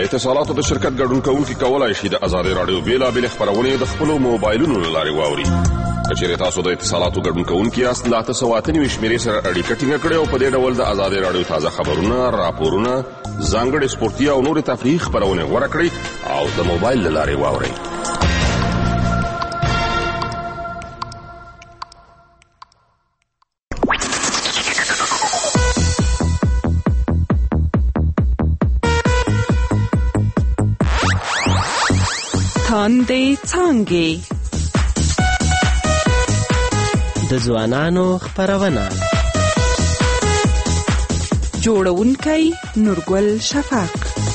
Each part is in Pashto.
اتصالاتو د شرکت ګډون کوونکي کولای شي د ازادي رادیو بیلابېلې خپرونې د خپلو موبایلونو له لارې واوري. که چیرې تاسو د اتصالاتو ګډون کوونکي یاست، له 898 شمېرې سره اړیکه ټینګه کړئ او په دې ډول د ازادي رادیو تازه خبرونه، راپورونه، ځانګړې سپورتي او نورې تفریحي خپرونې غوره کړئ او د موبایل له لارې واورئ. تاندې څانګې د ځوانانو خپرونه، جوړونکی نورګل شفق.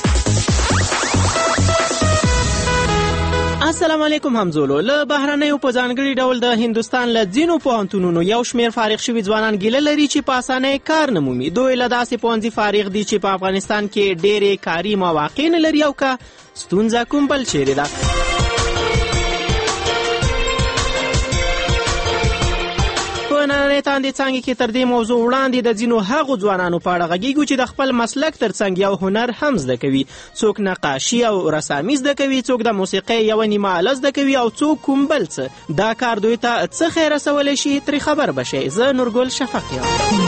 السلام علیکم همزولو. له بهرنیو په ځانګړي ډول د هندوستان له ځینو پوهنتونونو یو شمېر فارغ شوي ځوانان ګیله لري چې په اسانۍ کار نه مومي. دوی له داسې پوهنځي فارغ دي چې په افغانستان کې ډېرې کاري مواقع نه لري او که ستونزه کوم بل چیرې ده. په نننۍ تاندې څانګې کې تر دې موضوع وړاندې د ځینو هغو ځوانانو په اړه غږیږو چې د خپل مسلک ترڅنګ یو هنر هم زده کوي. څوک نقاشي او رسامي زده کوي، څوک د موسیقۍ یوه نیمه آله زده کوي او څوک کوم بل څه. دا کار دوی ته څه خیر رسولی شي ترې خبر به شئ. زه نورګل شفق یم.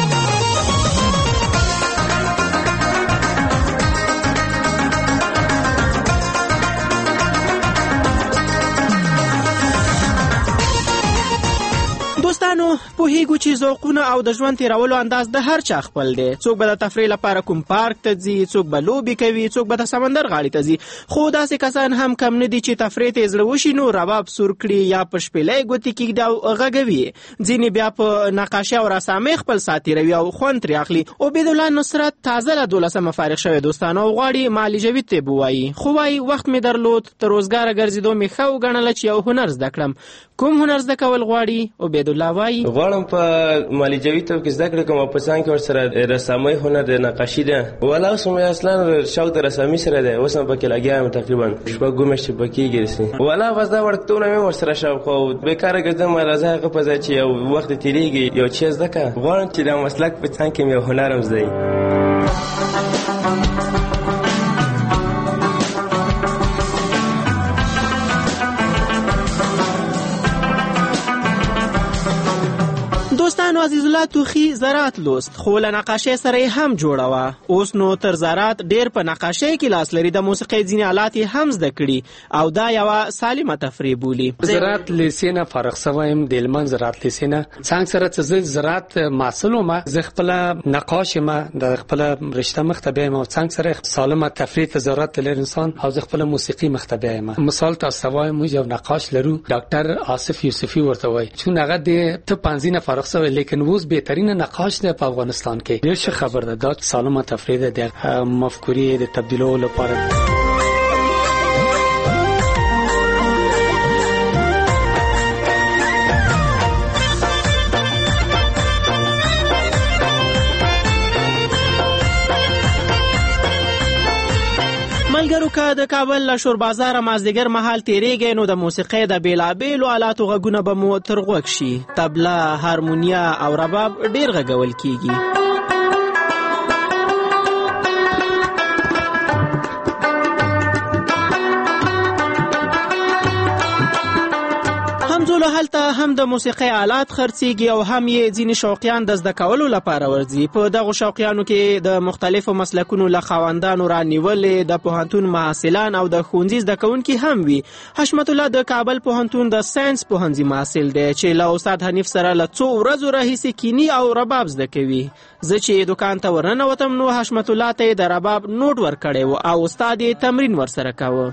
دوستانو، پوهیږو چې ذوقونه او د ژوند تیرولو انداز د هر چا خپل دی. څوک به د تفریح لپاره کوم پارک ته ځي، څوک به لوبې کوي، څوک به د سمندر غاړې ته ځي. خو داسې کسان هم کم نه دي چې تفریح ته زړه وشي نو رباب سور کړي یا په شپېلۍ ګوتې کېږدي او غږوي. ځینې بیا په نقاشۍ او رسامۍ خپل ساعت تېروي او خوند ترې اخلي. عبیدالله نصرت تازه له 12مه فارغ شوی دوستانو او غواړي مالي جوید طب ووایي. خو وایي وخت مې درلود، تر روزګاره ګرځېدو مې ښه وګڼله چې یو هنر زده کړم. کوم هنر زده کول غواړي؟ عبیدالله وایي غواړم په مالي جوید طب کې زده کړه کوم او په څنګ کې ورسره رسامۍ هنر د نقاشي ده. ولا اوس مې اصلا شوق د رسامۍ سره ده. اوس هم پکې لګیا یم تقریبا شپږ میاشتې پکې ګرځي. ولا بس دا وړتونه مې ورسره شوق او بیکاره ګرځم. راځه هغه په ځای چې یو وخت تېرېږي یو چیز زده کړه. غواړم چې دا مسلک په څنګ کې مې یو هنر هم زده وي. دوستانو، عزیز الله توخی زراعت لوست، خو له نقاشۍ سره یې هم جوړوه. اوس نو تر زراعت ډېر په نقاشۍ کې لاس لري. د موسیقۍ ځینې آلات یې هم زده کړي او دا یوه سالمه تفریح بولي. زراعت لیسې نه فارغ شوی یم، د هلمند زراعت لیسې نه. څنګه سره چې زه زراعت محصل وم، زه خپله نقاش یم، د خپله رشته مخ ته بیایم او څنګه سره سالمه تفریح ته ضرورت لري انسان او زه خپله موسیقي مخ ته بیایم. مثال تاسو وایم، موږ یو نقاش لرو، ډاکټر آصف یوسفي ورته وایي، چون هغه د ته پنځه نه فارغ شوی لیکن اوس بهترین نقاش دی په افغانستان کې. ډېر ښه خبر ده. دا سالمه تفریح ده د مفکورې د تبدیلولو لپاره. ملګرو، که د کابل له شور بازاره مازدیګر مهال تیریږئ نو د موسیقۍ د بیلابیلو آلاتو غږونه به مو تر غوږ شي. طبله، هارمونیا او رباب ډېر غږول کیږي. همزولو هلته هم د موسیقۍ آلات خرڅیږي او هم یې ځینې شوقیان د زده کولو لپاره ورځي. په دغو شوقیانو کې د مختلفو مسلکونو له خاوندانو رانیولې، د پوهنتون محصلان او د ښوونځي زده کوونکي هم وي. حشمت الله د کابل پوهنتون د ساینس پوهنځي محصل دی چې له استاد حنیف سره له څو ورځو راهیسې کینی او رباب زده کوي. زه چې دکان ته ورننوتم نو حشمت الله ته د رباب نوټ ورکړی و او استاد یې تمرین ورسره کاوه.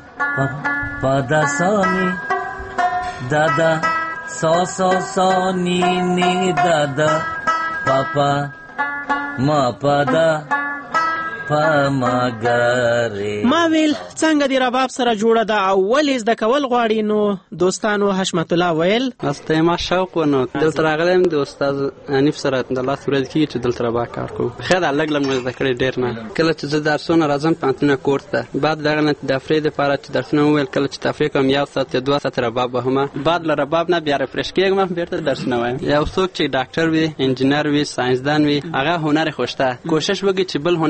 دادا سا سا سا نی نی دادا پاپا ما پادا ما ویل څنګه دی رباب سره جوړه ده او ولې زده کول غواړي. نو دوستانو، حشمت الله ویل استه ما شوق ونه دلته راغلم د استاد حنیف سره د لاس ورځ کې چې دلته رباب کار کوم. خیر لږ زده کړې ډېر نه. کله چې زه درسونه راځم پانتونه کورس ته، بعد دغه نه د تفریح لپاره چې درسونه وویل، کله چې تفریح کوم یو ساعت یا 2 ساعت رباب وهم، بعد له رباب نه بیا رفرش کېږم بیرته درسونه وایم. یو څوک چې ډاکټر وي، انجینر وي، ساينسدان وي، هغه هنر خوشته کوشش وکړي چې بل هنر هم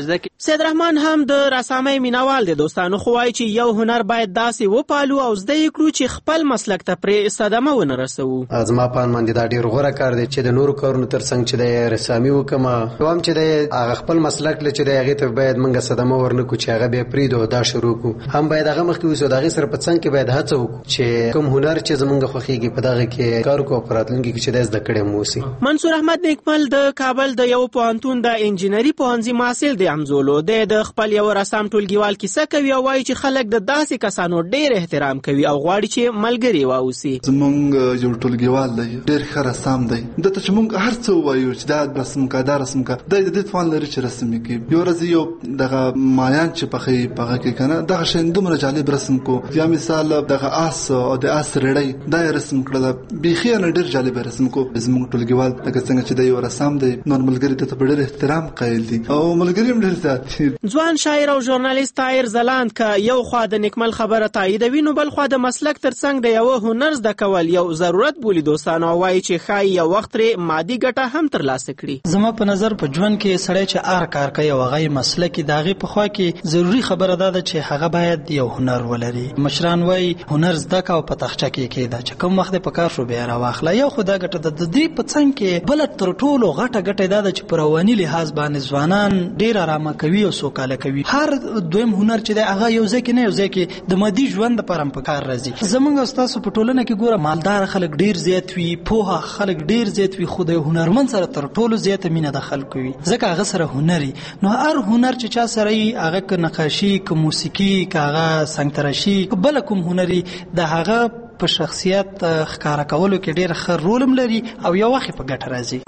زده کړي. سید رحمان هم د رسامۍ مینوال دی دوستانو، خو وایي چې یو هنر باید داسې وپالو او زده یې کړو چې خپل مسلک ته پرې صدمه ونه رسوو. زما په اند باندې دا ډېر غوره کار دی چې د نورو کارونو ترڅنګ چې د رسامي وکړم، دوام چې د هغه خپل مسلک چې د هغې ته باید موږ صدمه ورنه کړو چې هغه بیا پرېږدو دا شروع کړو. هم باید هغه مخکې اوسو، د هغې سره په څنګ کې باید هڅه وکړو چې کوم هنر چې زموږ خوښېږي په دغه کې کار وکړو او په راتلونکي کې چې دا زده کړی مو اوسي. منصور احمد نیکمل د کابل د یو پوهنتون د انجینري پوهنځي محصل دی همزولو. د خپل یو رسام ټولګیوال کیسه کوي او وایي چې خلک د داسې کسانو ډېر احترام کوي او غواړي چې ملګري واوسي. زمونږ یو ټولګیوال دی ډېر ښه رسام دی، دته چې موږ هر څه ووایو چې دا رسم کا دا رسم کا، دا د دې توان لري چې رسم وکړي. یو ورځ یو دغه مایان چې پخې په هغه کې کنه دغه شی دومره جالب رسم کو، یا مثال دغه آس او د آس رړۍ دا رسم کړل، بیخي نه ډېر جالب رسم کو. زمونږ ټولګیوال لکه څنګه چې د یو رسام دی نور ملګري ته په ډېر احترام قایل دي او ملګري هم ډېر زیات دي. ځوان شاعر او ژورنالیست طاهر زلاند که یو خوا د نیکمل خبره تاییدوي نو بل خوا د مسلک ترڅنګ د یو هنر زده کول یو ضرورت بولي دوستانو، او وایي چې ښایي یو وخت ترې مادي ګټه هم ترلاسه کړي. زما په نظر په ژوند کې سړی چې هر کار کوي او هغه مسلکي د هغې په خوا کې ضروري خبره دا ده چې هغه باید یو هنر ولري. مشران وایي هنر زده که او په تاخچه کې کېږده چې کوم وخت په کار شو بیا راواخله. یو خو دا ګټه ده. د دې په څنګ کې بله تر ټولو غټه ګټه دا ده چې په رواني لحاظ باندې ځوانان ډېر ارامه کوي او سوکاله کوي. هر دویم هنر چې دی هغه یو ځای کې نه یو ځای کې د مادي ژوند لپاره هم په کار راځي. زمونږ ستاسو په ټولنه کې ګوره مالدار خلک ډېر زیات وي، پوهه خلک ډېر زیات وي، خو د هنرمند سره تر ټولو زیاته مینه د خلکو وي ځکه هغه سره هنري. نو هر هنر چې چا سره وي هغه که نقاشي که موسیقي که هغه سنګ تراشي که بله کوم هنري د هغه په شخصیت ښکاره کولو کې ډېر ښه رول هم لري او یو وخت په ګټه راځي.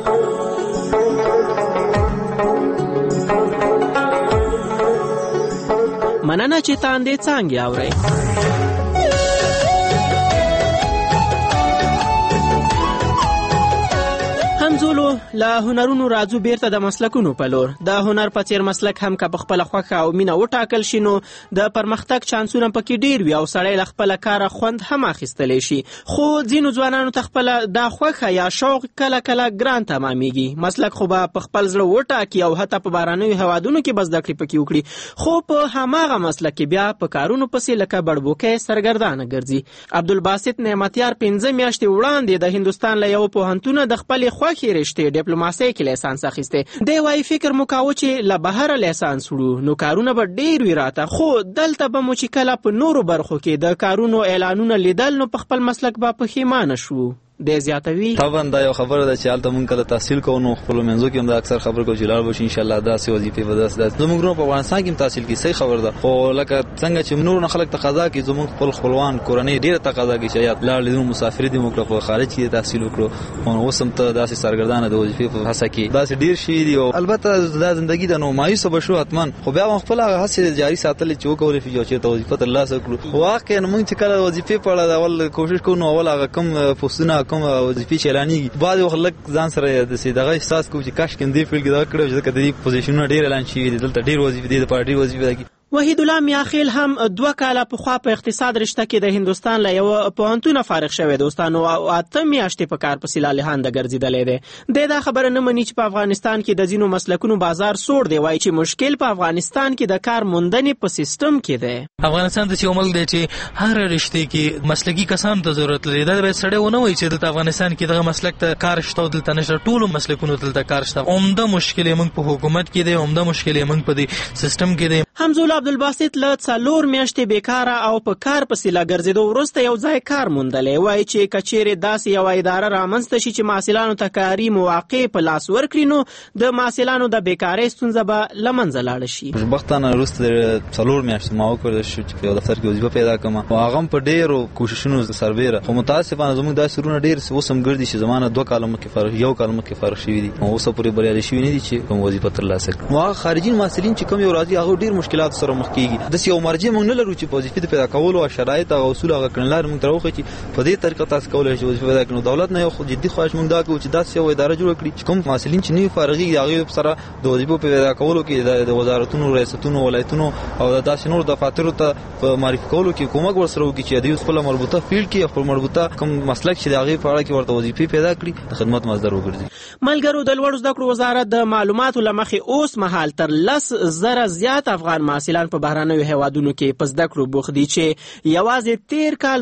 مننه چې تاندې څانګې اورئ. همزولو له هنرونو راځو بیرته د مسلکونو په لور. د هنر په څیر مسلک هم که په خپله خوښه او مینه وټاکل شي نو د پرمختګ چانسونه پکې ډېر وي او سړی له خپله کاره خوند هم اخیستلی شي. خو ځینو ځوانانو ته خپله دا خوښه یا شوق کله کله ګران تمامیږي. مسلک خو به په خپل زړه وټاکي او حتی په بهرنیو هیوادونو کې به زده کړې پکې وکړي، خو په هماغه مسلک کې بیا په کارونو پسې لکه بړبوکی سرګردانه ګرځي. عبدالباسط نعمتیار 5 میاشتې وړاندې د هندوستان له یو پوهنتونه د خپلې خوښې رشتې ډیپلوماسۍ کې لیسانس اخیستی. دی وایي فکر مو کاوه چې له بهره لیسانس وړو نو کارونه به ډېر وي راته، خو دلته به مو چې کله په نورو برخو کې د کارونو اعلانونه لیدل نو په خپل مسلک به پښیمانه شو. دی زیاتوي طبعا دا یو خبره ده چې هلته مونږ کله تحصیل کوو نو خپلو منځو کې هم دا اکثر خبره کوو چې لاړ به شي انشاءالله داسې وظیفې به داسې زموږ ورونه په افغانستان کې هم تحصیل کوي، صحیح خبره ده. خو لکه څنګه چې نورو نه خلک تقاضا کوي زموږ خپل خپلوان کورنۍ ډېره تقاضا کوي چې یا لاړ لیدو مسافري دې وکړه په خارج کې تحصیل وکړو، خو اوس هم ته داسې سرګردانه د وظیفې په هڅه کې داسې ډېر شي دي. او البته دا زندګي ده نو مایوسه به شو حتما، خو بیا هم خپل هغه هڅې جاري ساتلې چې وکولې شي چې چېرته وظیفه ترلاسه کړو. واقعا موږ چې کله وظیفې په اړه اول کوشش کوو نو اول هغه کوم پوسټونه کوم وظیفې اعلانېږي بعضې وخت لږ ځان سره داسې دغه احساس کوو چې کاشکې دې فیلډ کې دغه کړی وای چې ځکه د دې پوزیشنونه ډېر اعلان شوي دي، دلته ډېر وظیفې دي، دپاره ډېر وظیفې دي. وحید الله میاخیل هم 2 کاله پخوا په اقتصاد رشته کې د هندوستان له یو پوهنتونه فارغ شوی دوستانو او 8 میاشتې په کار پسې لالهانده ګرځېدلی دی. دا خبره نه مني چې په افغانستان کې د ځینو مسلکونو بازار سوړ دی. وایي چې مشکل په افغانستان کې د کار موندنې په سیستم کې دی. افغانستان د یو ملک دی چې هر رشته کې مسلکي کسانو ته ضرورت لري. دا باید سړی ونه وایي چې د افغانستان کې دغه مسلک ته کار شته او دلته نشته، ټولو مسلکونو دلته کار شته. عمده مشکل یې موږ په حکومت کې دی، عمده مشکل یې موږ په دې سیستم کې دی. همزول عبدالباسط له 4 میاشتې بیکاره او په کار پسې لا ګرځېدو وروسته یو ځای کار موندلی. وایي چې که چیرې داسې یوه اداره رامنځته شي چې محصلانو ته کاري مواقع په لاس ورکړي نو د محصلانو د بیکارۍ ستونزه به له منځه لاړه شي. خوشبختانه وروسته 4 میاشتې ما وکړلی شو چې یو دفتر کې وظیفه پیدا کړم او هغه هم په ډېرو کوششونو سربیره. خو متاسفانه زموږ داسې ورونه ډېر اوس هم ګرځي چې زمانه 2 کاله مخکې فارغ 1 کال مخکې فارغ شوي دي او اوسه پورې بریالي شوي نه دي چې کوم وظیفه ترلاسه کړي. هغه خارجي محصلین چې کوم یو راځي هغه ډېر مشکلات سره سره مخ کیږي د یو مرجع موږ نه لرو چې وظیفه پیدا کول او شرایط او اصول هغه کړنلار موږ تروخه چې په دې طریقه تاسو کولای شئ وظیفه پیدا کړو. دولت نه یو جدي خواهش موږ دا کوو چې داسې یو اداره جوړ کړي چې کوم مسؤلین چې نه فارغي هغه سره د وظیفه پیدا کولو کې د وزارتونو ریاستونو ولایتونو او داسې نور دفاترو ته په معرفي کولو کې کومک ورسره وکړي چې د خپل مربوطه فیلډ کې خپل مربوطه کوم مسلک چې هغه په اړه کې ورته وظیفه پیدا کړي د خدمت مصدر وګرځي. ملګرو د لوړو زده کړو وزارت د معلوماتو لمخې اوس مهال تر 10,000 زیات افغان محصلان په بهرنیو هیوادونو کې په زده کړو بوخت دي چې یوازې تیر کال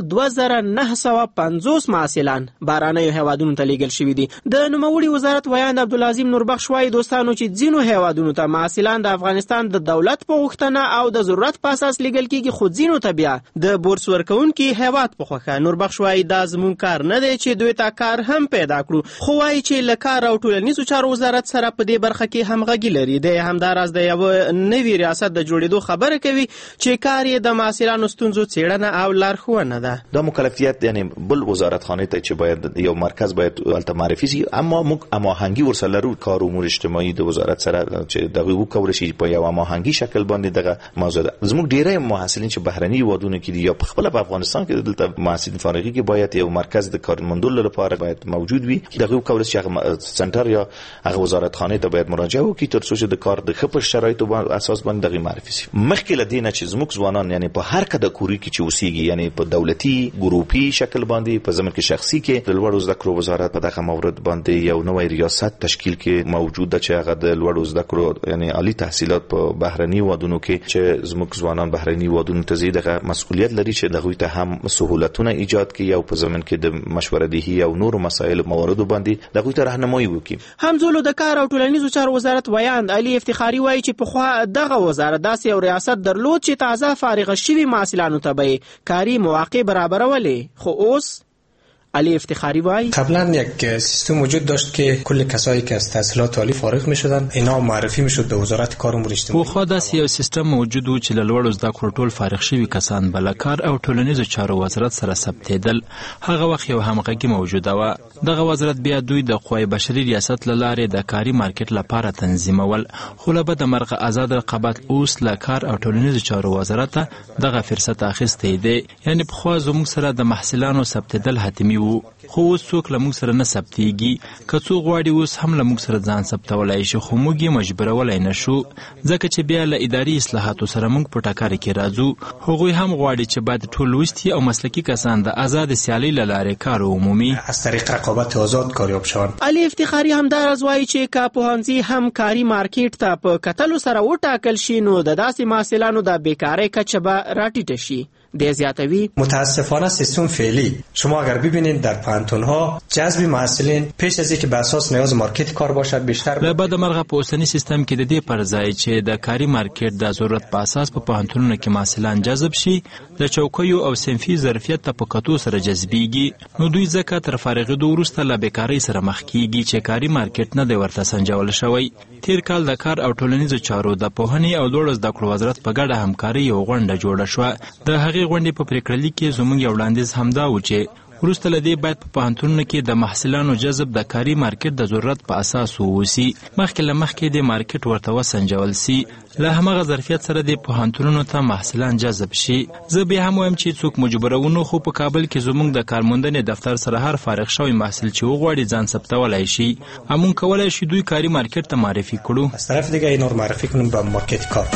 2950 محصلان بهرنیو هیوادونو ته لیږل شوي دي. د نوموړي وزارت ویاند عبدالعظیم نوربخش وايي دوستانو چې ځینو هیوادونو ته محصلان د افغانستان د دولت په غوښتنه او د ضرورت په اساس لیږل کیږي، خو ځینو ته بیا د بورس ورکوونکي هیواد په خوښه. نوربخش وايي دا زموږ کار نه دی چې دوی ته کار هم پیدا کړو، خو وايي چې له کار او ټولنیزو چارو وزارت سره په دې برخه کې همغږي لري. د همداراز د یو نوي ریاست د جوړېدو خبره کوي چې کار یې د محصلانو ستونزو څېړنه او لارښوونه ده. دا مکلفیت یعنی بل وزارتخانه ته چې باید یو مرکز باید ولته معرفي شي، اما موږ هماهنګي ورسره لرو کار امور اجتماعي د وزارت سره چې دغه وکول شي په یو هماهنګي شکل باندې دغه موضوع ده. زموږ ډیری محصلین چې بهرني ودونه کې دي یا په خپل په افغانستان کې دلته محصلین فارغي کې باید یو مرکز د کارمندلو لپاره باید موجود وي. دغه وکول شي هغه سنټر یا هغه وزارتخانه ته باید مراجعه وکړي تر څو چې د کار د خپل شرایطو اساس باندې دغه معرفي شي. مخکې لدینه چې زموږ ځوانان یعنی په هر کده کوري کې چې اوسېږي یعنی په دولتي ګروپي شکل باندې په زمن کې شخصي کې د لوړو زده کړو وزارت په دغه مورد باندې یو نوې ریاست تشکیل کې موجود ده چې هغه د لوړو زده کړو یعنی عالی تحصیلات په بهرني ودونو کې چې زموږ ځوانان بهرني ودونو ته زی دغه مسؤلیت لري چې دغه ته هم سہولتونه ایجاد کړي او په زمن کې د مشوره دهي او نور مسایل موارد باندې دغه ته راهنمایي وکړي. همزولو د کار او ټولنیزو چارو وزارت ویاند علي افتخاري وایي چې په خوا دغه وزارت داسې یو ریاست درلود چې تازه فارغ شوي محصلانو ته به کاری مواقع برابرولې، خو اوس علی افتخاری وای قبلا یک سیستم وجود داشت که کل کسایی که از تحصیلات عالی فارغ میشدن اینا معرفی میشد به وزارت کار امور اجتماعی. خو داسې یو سیستم موجود و چې له لوړو زده کړو ټول فارغ شوي کسان به له کار او ټولنیزو چارو وزارت سره ثبتېدل. هغه وخت یو همغږي موجوده وه. دغه وزارت بیا دوی د قوای بشري ریاست له لارې د کاري مارکیټ لپاره تنظیمول، خو له بده مرغه آزاد رقابت اوس له کار او ټولنیزو چارو وزارت ته دغه فرصت اخیستی دی. یعنی پخوا زموږ سره د محصلانو ثبتېدل حتمي وو، خو اوس څوک له موږ سره نه ثبتېږي. که څوک غواړي اوس هم له موږ سره ځان ثبتولی شي، خو موږ یې مجبورولی نه شو ځکه چې بیا له اداري اصلاحاتو سره موږ په ټکر کې راځو. هغوی هم غواړي چې باید ټول لوستي او مسلکي کسان د آزاد سیالۍ له لارې کار ومومي، از طریق رقابت آزاد کاریاب شوند. علي افتخاري همداراز وایي چې که پوهنځي هم کاري مارکیټ ته په کتلو سره وټاکل شي نو د داسې محصلانو د بیکارۍ کچه به راټیټه شي. دی زیاتوی متاسفانه سیستم فعلی شما اگر ببینید در پانتون‌ها جذب محصلین پیش از اینکه به اساس نیاز مارکت کار باشد بیشتر له بده مرغه په اوسنی سیستم کې د دې پر ځای چې د کاري مارکیټ د ضرورت په اساس په پانتونونو کې محصلان جذب شي د چوکیو او صنفي ظرفیت ته په کتو سره جذبېږي، نو دوی ځکه تر فارغېدو وروسته له بیکارۍ سره مخ کیږي چې کاري مارکیټ نه دی ورته سنجول شوی. تیر کال د کار او ټولنیزو چارو د پوهنې او لوړو زده کړو وزارت په ګډه همکاري یو غونډه جوړه شوه. د هغې غونډې په پریکړه کې زموږ یو وړاندیز همدا و چې وروسته له دې باید په پوهنتونونو کې د محصلانو جذب د کاري مارکیټ د ضرورت په اساس ووسي، مخکې له مخکې د مارکیټ ورته وسنجول سي، له همغه ظرفیت سره د پوهنتونونو ته محصلان جذب شي. زه بیا هم وایم چې څوک مجبورونو، خو په کابل کې زموږ د کارموندنې دفتر سره هر فارغ شوی محصل چې وغواړي ځان ثبتولی شي، همون کولی شي دوی کاري مارکیټ ته معرفي کړو. از طرف دیگه اینا رو معرفی کنیم به مارکت کار.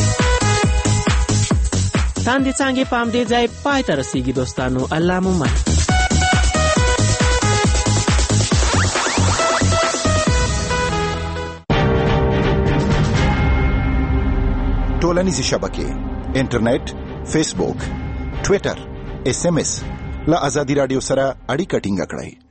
تاندې څانګې په همدې ځای پای ته رسیږي دوستانو. الله مو مل. ټولنیزې شبکې، انټرنیټ، فیسبوک، ټویټر، SMS له ازادي راډیو سره اړیکه ټینګه کړئ.